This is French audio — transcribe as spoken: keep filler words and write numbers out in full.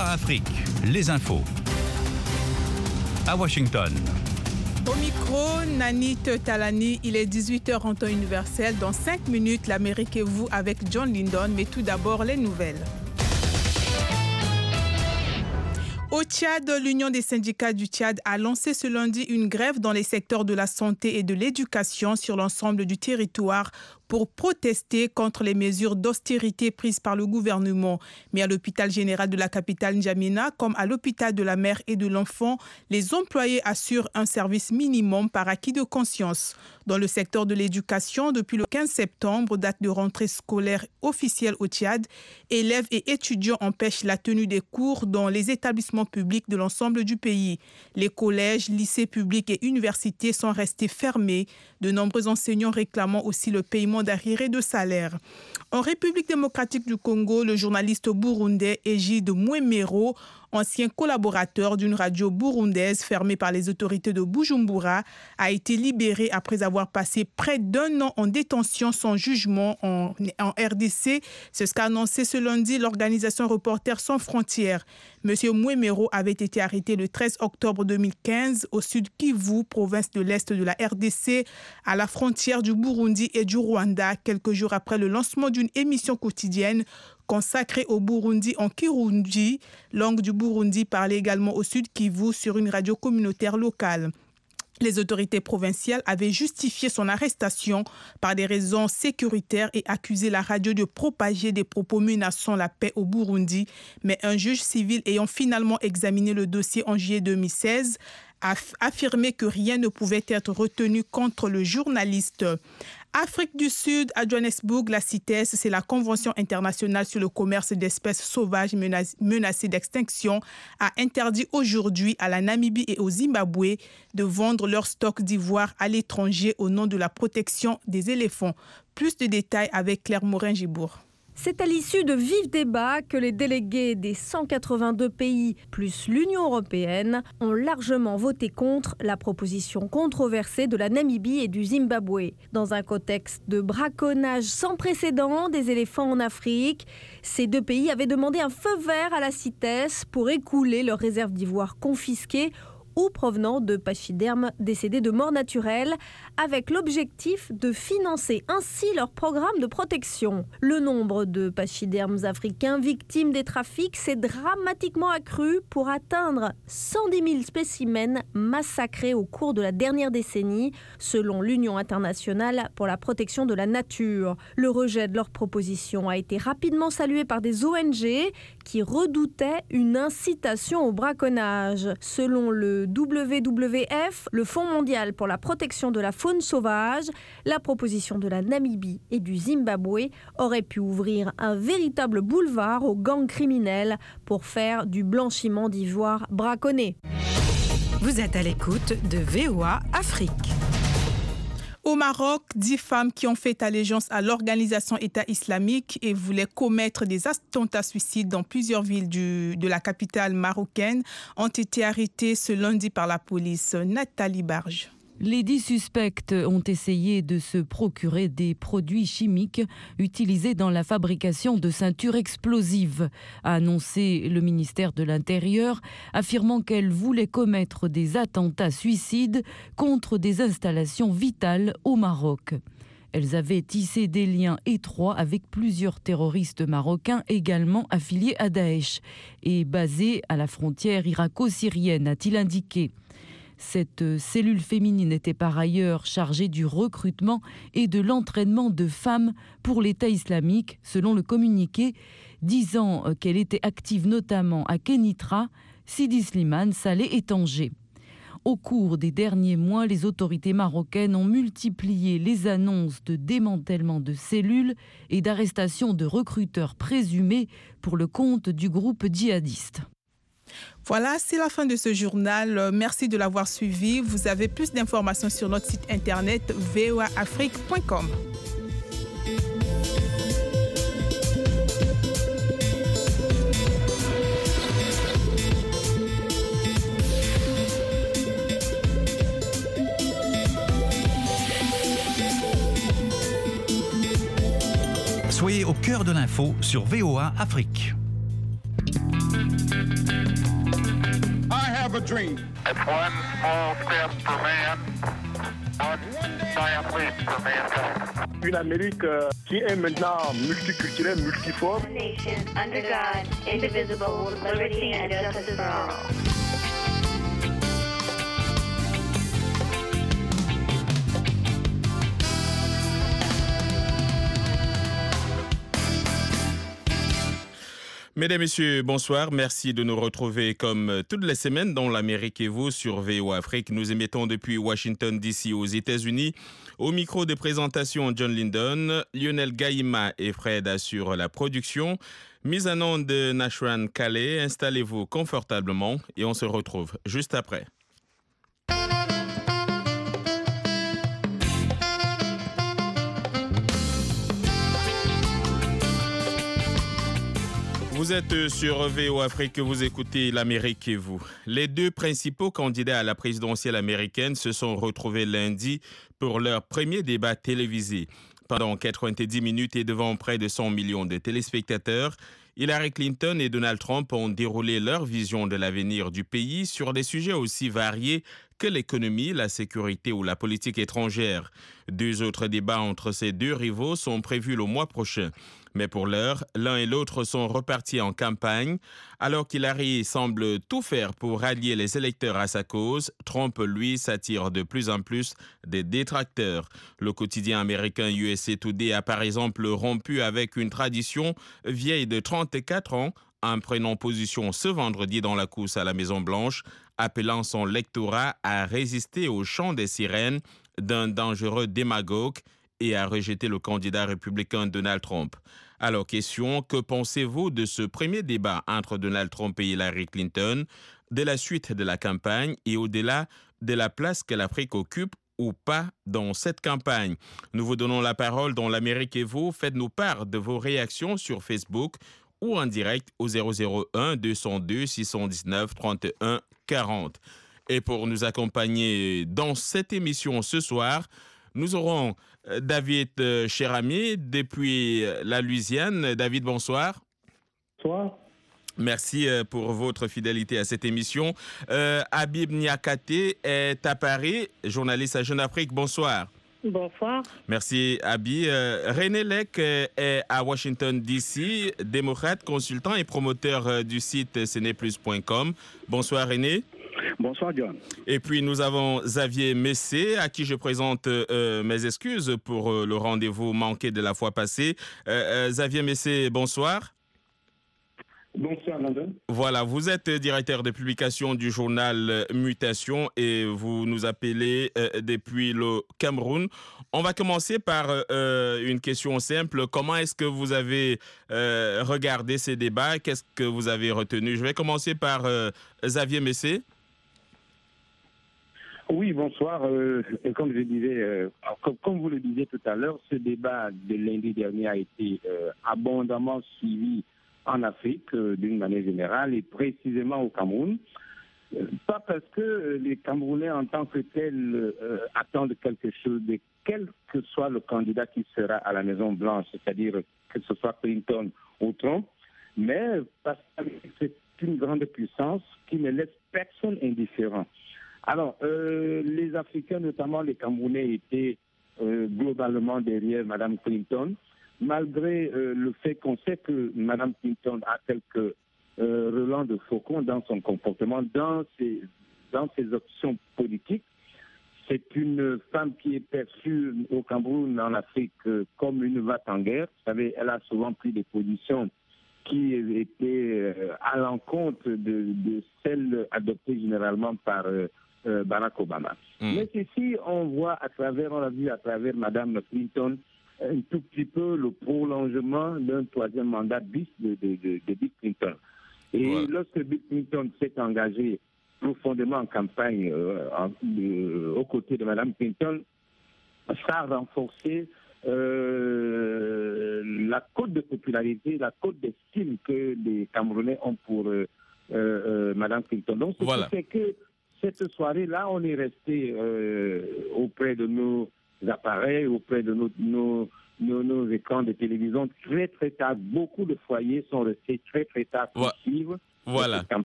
Afrique, les infos. À Washington. Au micro, Nani Talani, il est dix-huit heures en temps universel. Dans cinq minutes, l'Amérique et vous avec John Lindon. Mais tout d'abord, les nouvelles. Au Tchad, l'Union des syndicats du Tchad a lancé ce lundi une grève dans les secteurs de la santé et de l'éducation sur l'ensemble du territoire pour protester contre les mesures d'austérité prises par le gouvernement. Mais à l'hôpital général de la capitale N'Djamena, comme à l'hôpital de la mère et de l'enfant, les employés assurent un service minimum par acquis de conscience. Dans le secteur de l'éducation, depuis le quinze septembre, date de rentrée scolaire officielle au Tchad, élèves et étudiants empêchent la tenue des cours dans les établissements publics de l'ensemble du pays. Les collèges, lycées publics et universités sont restés fermés. De nombreux enseignants réclamant aussi le paiement d'arriérés de salaire. En République démocratique du Congo, le journaliste burundais Egide Mwemero, ancien collaborateur d'une radio burundaise fermée par les autorités de Bujumbura, a été libéré après avoir passé près d'un an en détention sans jugement en, en R D C. C'est ce qu'a annoncé ce lundi l'organisation Reporters sans frontières. Monsieur Mwemero avait été arrêté le treize octobre deux mille quinze au sud Kivu, province de l'Est de la R D C, à la frontière du Burundi et du Rwanda, quelques jours après le lancement d'une émission quotidienne consacrée au Burundi en Kirundi, langue du Burundi parlée également au sud Kivu sur une radio communautaire locale. Les autorités provinciales avaient justifié son arrestation par des raisons sécuritaires et accusé la radio de propager des propos menaçant la paix au Burundi. Mais un juge civil ayant finalement examiné le dossier en juillet deux mille seize a affirmé que rien ne pouvait être retenu contre le journaliste. Afrique du Sud, à Johannesburg, la CITES, c'est la Convention internationale sur le commerce d'espèces sauvages menacées d'extinction, a interdit aujourd'hui à la Namibie et au Zimbabwe de vendre leurs stocks d'ivoire à l'étranger au nom de la protection des éléphants. Plus de détails avec Claire Morin-Gibourg. C'est à l'issue de vifs débats que les délégués des cent quatre-vingt-deux pays plus l'Union européenne ont largement voté contre la proposition controversée de la Namibie et du Zimbabwe. Dans un contexte de braconnage sans précédent des éléphants en Afrique, ces deux pays avaient demandé un feu vert à la CITES pour écouler leurs réserves d'ivoire confisquées ou provenant de pachydermes décédés de mort naturelle, avec l'objectif de financer ainsi leur programme de protection. Le nombre de pachydermes africains victimes des trafics s'est dramatiquement accru pour atteindre cent dix mille spécimens massacrés au cours de la dernière décennie, selon l'Union internationale pour la protection de la nature. Le rejet de leur proposition a été rapidement salué par des O N G qui redoutaient une incitation au braconnage. Selon le W W F, le Fonds mondial pour la protection de la faune sauvage, la proposition de la Namibie et du Zimbabwe aurait pu ouvrir un véritable boulevard aux gangs criminels pour faire du blanchiment d'ivoire braconné. Vous êtes à l'écoute de V O A Afrique. Au Maroc, dix femmes qui ont fait allégeance à l'organisation État islamique et voulaient commettre des attentats suicides dans plusieurs villes du, de la capitale marocaine ont été arrêtées ce lundi par la police. Nathalie Barge. Les dix suspects ont essayé de se procurer des produits chimiques utilisés dans la fabrication de ceintures explosives, a annoncé le ministère de l'Intérieur, affirmant qu'elles voulaient commettre des attentats suicides contre des installations vitales au Maroc. Elles avaient tissé des liens étroits avec plusieurs terroristes marocains également affiliés à Daesh et basés à la frontière irako-syrienne, a-t-il indiqué. Cette cellule féminine était par ailleurs chargée du recrutement et de l'entraînement de femmes pour l'État islamique, selon le communiqué, disant qu'elle était active notamment à Kenitra, Sidi Slimane, Salé et Tanger. Au cours des derniers mois, les autorités marocaines ont multiplié les annonces de démantèlement de cellules et d'arrestation de recruteurs présumés pour le compte du groupe djihadiste. Voilà, c'est la fin de ce journal. Merci de l'avoir suivi. Vous avez plus d'informations sur notre site internet v o a afrique point com. Soyez au cœur de l'info sur V O A Afrique. a dream. It's one small step for man, one giant leap for mankind. Une Amérique euh, qui est maintenant multiculturelle, multiforme. One nation, under God, indivisible, with liberty and justice for all. Mesdames, Messieurs, bonsoir. Merci de nous retrouver comme toutes les semaines dans l'Amérique et vous sur V O A Afrique. Nous émettons depuis Washington, D C aux États-Unis. Au micro de présentation, John Lyndon, Lionel Gaïma et Fred assurent la production. Mise en onde de Nashran Calais. Installez-vous confortablement et on se retrouve juste après. Vous êtes sur V O A Afrique, vous écoutez l'Amérique et vous. Les deux principaux candidats à la présidentielle américaine se sont retrouvés lundi pour leur premier débat télévisé. Pendant quatre-vingt-dix minutes et devant près de cent millions de téléspectateurs, Hillary Clinton et Donald Trump ont déroulé leur vision de l'avenir du pays sur des sujets aussi variés que l'économie, la sécurité ou la politique étrangère. Deux autres débats entre ces deux rivaux sont prévus le mois prochain. Mais pour l'heure, l'un et l'autre sont repartis en campagne. Alors qu'Hillary semble tout faire pour rallier les électeurs à sa cause, Trump, lui, s'attire de plus en plus des détracteurs. Le quotidien américain U S A Today a par exemple rompu avec une tradition vieille de trente-quatre ans en prenant position ce vendredi dans la course à la Maison-Blanche, appelant son lectorat à résister au chant des sirènes d'un dangereux démagogue et à rejeter le candidat républicain Donald Trump. Alors, question, que pensez-vous de ce premier débat entre Donald Trump et Hillary Clinton, de la suite de la campagne et au-delà de la place que l'Afrique occupe ou pas dans cette campagne? Nous vous donnons la parole dans l'Amérique et vous. Faites-nous part de vos réactions sur Facebook ou en direct au zéro zéro un deux zéro deux six un neuf trente et un quarante. Et pour nous accompagner dans cette émission ce soir, nous aurons David Cherami depuis la Louisiane. David, bonsoir. Bonsoir. Merci pour votre fidélité à cette émission. Euh, Habib Niakate est à Paris, journaliste à Jeune Afrique. Bonsoir. Bonsoir. Merci, Abi. Euh, René Lec est à Washington, D C, démocrate, consultant et promoteur du site C N E plus point com. Bonsoir, René. Bonsoir, John. Et puis, nous avons Xavier Messé, à qui je présente euh, mes excuses pour euh, le rendez-vous manqué de la fois passée. Euh, euh, Xavier Messé, bonsoir. Bonsoir, London. Voilà, vous êtes directeur de publication du journal Mutation et vous nous appelez euh, depuis le Cameroun. On va commencer par euh, une question simple. Comment est-ce que vous avez euh, regardé ces débats? Qu'est-ce que vous avez retenu? Je vais commencer par euh, Xavier Messé. Oui, bonsoir. Euh, et comme je disais, euh, comme, comme vous le disiez tout à l'heure, ce débat de lundi dernier a été euh, abondamment suivi en Afrique euh, d'une manière générale et précisément au Cameroun. Euh, pas parce que euh, les Camerounais en tant que tels euh, attendent quelque chose, de quel que soit le candidat qui sera à la Maison-Blanche, c'est-à-dire que ce soit Clinton ou Trump, mais parce que c'est une grande puissance qui ne laisse personne indifférent. Alors, euh, les Africains, notamment les Camerounais, étaient euh, globalement derrière Mme Clinton, malgré euh, le fait qu'on sait que Mme Clinton a quelques euh, relents de faucon dans son comportement, dans ses, dans ses options politiques. C'est une femme qui est perçue au Cameroun, en Afrique, euh, comme une va-t-en-guerre. Vous savez, elle a souvent pris des positions qui étaient euh, à l'encontre de, de celles adoptées généralement par euh, euh, Barack Obama. Mmh. Mais ceci, on voit à travers, on l'a vu à travers Mme Clinton, un tout petit peu le prolongement d'un troisième mandat bis de, de, de, de Bill Clinton. Et ouais. Lorsque Bill Clinton s'est engagé profondément en campagne euh, en, euh, aux côtés de Mme Clinton, ça a renforcé euh, la cote de popularité, la cote d'estime que les Camerounais ont pour euh, euh, Mme Clinton. Donc, ce voilà. qui fait que cette soirée-là, on est resté euh, auprès de nos appareils, auprès de nos, nos, nos, nos écrans de télévision très très tard. Beaucoup de foyers sont restés très très tard pour ouais. suivre. Voilà.